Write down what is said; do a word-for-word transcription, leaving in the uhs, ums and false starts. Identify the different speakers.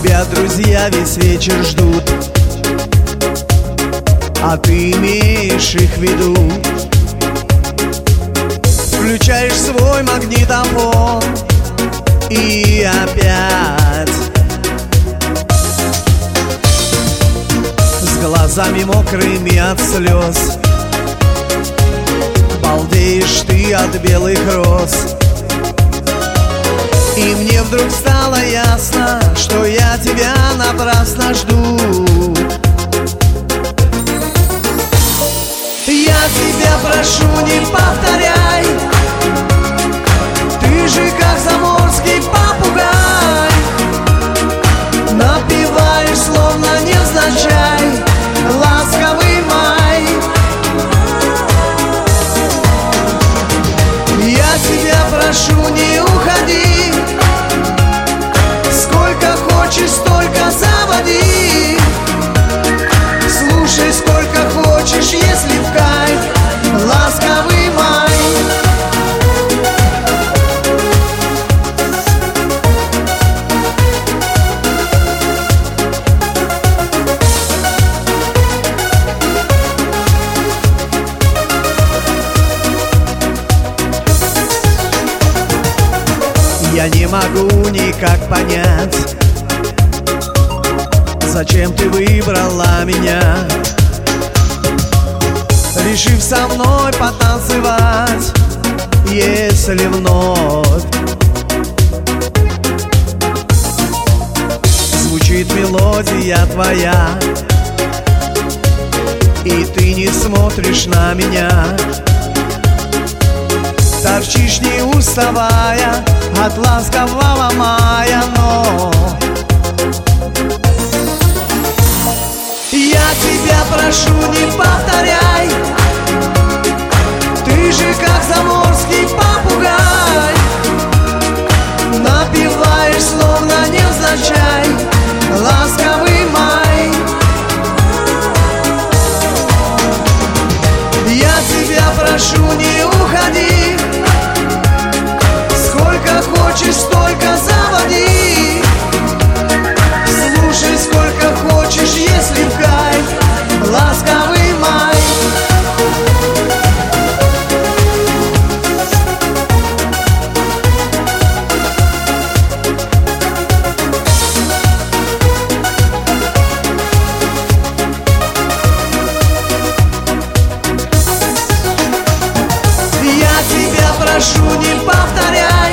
Speaker 1: Тебя друзья весь вечер ждут, а ты имеешь их в виду. Включаешь свой магнитофон и опять с глазами мокрыми от слез балдеешь ты от белых роз. И мне вдруг стало ясно, что я тебя напрасно жду. Я тебя прошу, не повторяй, ты же как заморский попугай, напеваешь словно невзначай ласковый май. Я тебя прошу, не уходи, сколько хочешь, столько заводи. Слушай, сколько хочешь, если в кайф ласковый май. Я не могу никак понять, зачем ты выбрала меня, решив со мной потанцевать, если вновь звучит мелодия твоя, и ты не смотришь на меня. Торчишь не уставая от ласкового мая, но я тебя прошу, не повторяй, ты же как заморский попугай, напеваешь словно невзначай ласковый май. Я тебя прошу, не уходи, сколько хочешь, столько заводи. Слушай, сколько хочешь, если в кайф ласковый май. Я тебя прошу, не повторяй,